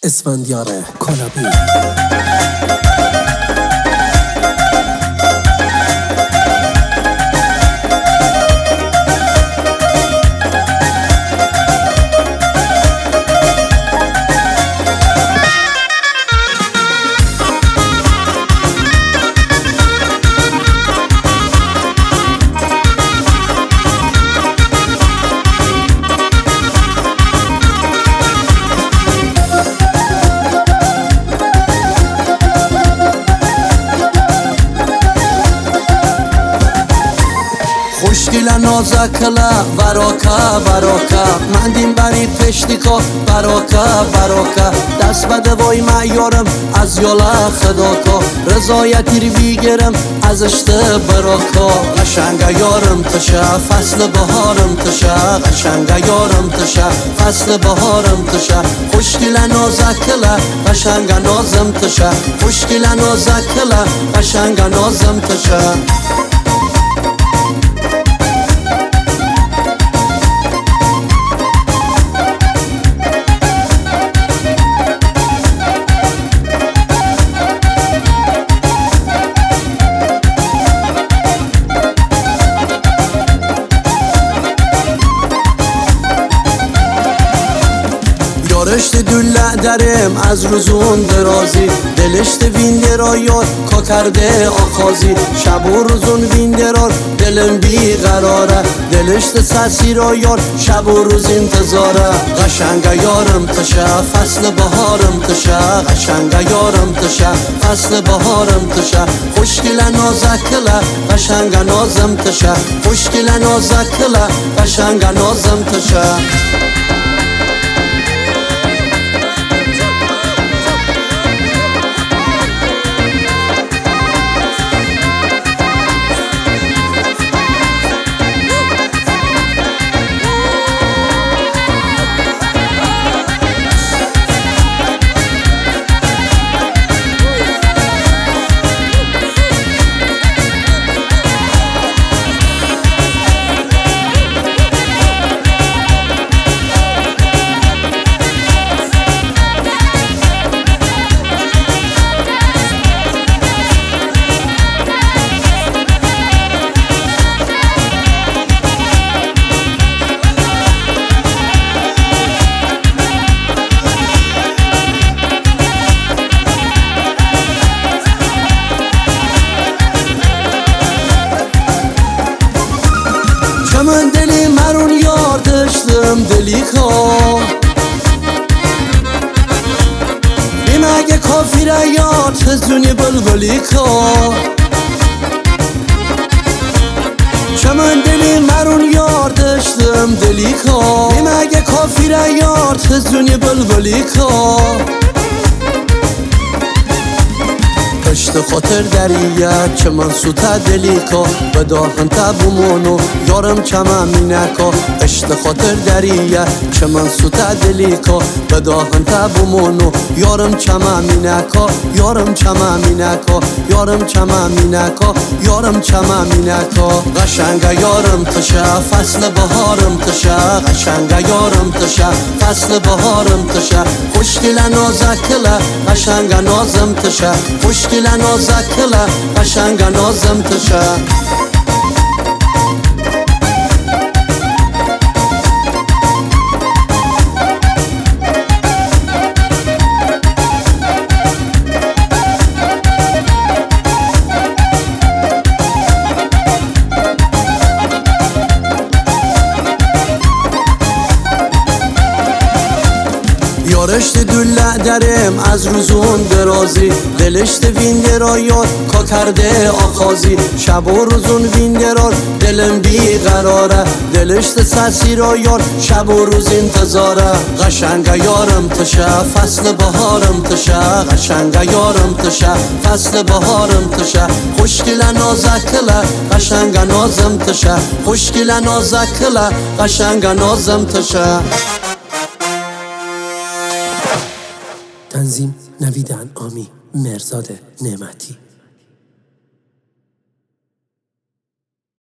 اسفندیار کلابی. خوشگیل نازکلا براکا مندیم برید پشتیکا براکا دست بده وای معیارم از یالا خداکا رضایتی رو بیگرم از اشته براکا قشنگه یارم تشه فصل بهارم تشه قشنگه یارم تشه فصل بهارم تشه خوشگیل نازکلا قشنگه نازم تشه خوشگیل نازکلا قشنگه نازم تشه یارشت دوله درم از روزون درازی دلشت ویندرا یار کا کرده آخازی شب و روزون ویندرار دلم بی قراره دلشت سسی را یار شب و روز انتظاره قشنگه یارم تشه فصل بهارم تشه قشنگه یارم تشه فصل بهارم تشه خوشگیل نازکله قشنگه نازم تشه خوشگیل نازکله قشنگه نازم تشه من دلی مرون یار داشتم دلی کا بیم اگه کافی را یار تزونی بلبلی کا من دلی مرون یار داشتم دلی کا بیم اگه کافی را یار تزونی بلبلی کا پشت خاطر دریه که من سوتا دلی کا بداهن تبومونو یارم چما مینکا پشت خاطر دریه که من سوتا دلی کا بداهن تبومونو یارم چما مینکا یارم چما مینکا یارم چما مینکا یارم چما مینکا قشنگه یارم تشه فصل بهارم تشه قشنگه یارم تشه فصل بهارم تشه خوشگیل نازکله قشنگه نازم تشه خوشگیل نازکله قشنگه نازم تشه یارشت دوله درم از روزون درازی دلشت ویندرا یار کا کرده آخازی شب و روزون ویندرار دلم بی قراره دلشت سسی را یار شب و روز انتظاره قشنگه یارم تشه فصل بهارم تشه قشنگه یارم تشه فصل بهارم تشه خوشگیل نازکله قشنگه نازم تشه خوشگیل نازکله قشنگه نازم تشه تنظیم نوید انعامی مرزاد نعمتی.